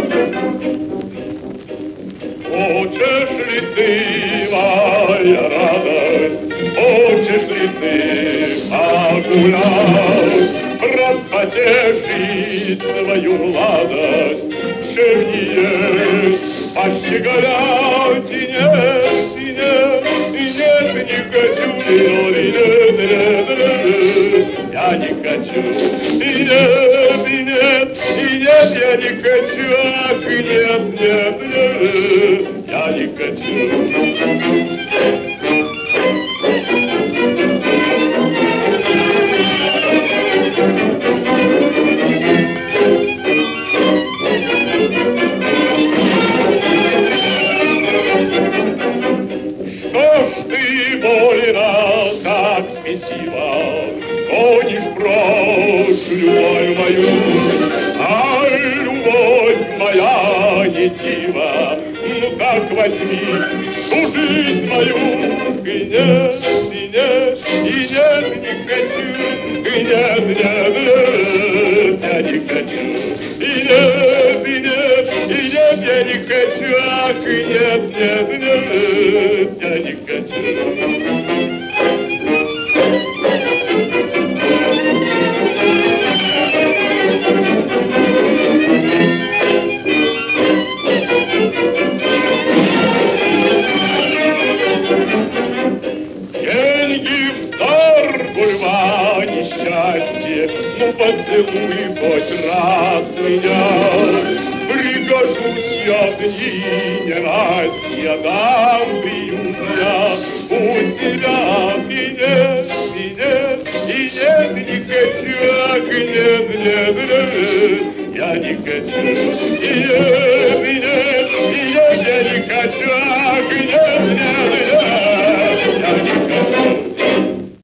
Хочешь ли ты, моя радость, хочешь ли ты погулять, распотешить свою младость, шевнее, пощеголять, и нет, и нет, и нет, не хочу, и нет, я не хочу, и нет, и нет, и нет, я не хочу, ах, и нет, нет, нет, я не хочу. Что ж ты больно, как спесиво, гонишь прочь любовь мою, а любовь моя не дива, ну так возьми всю жизнь мою, и нет, и нет, и нет, не хочу, и нет, нет, нет, я не хочу, и нет, и нет, и нет, я не хочу, ах, и нет, нет, нет, я не хочу. Деньги вздор, гульва, несчастье, ну поцелуй хоть раз меня. Пригожусь я дни ненастья, дам приют я у себя. И нет, и нет, и нет, не хочу, ах, нет, нет, нет, я не хочу, и нет.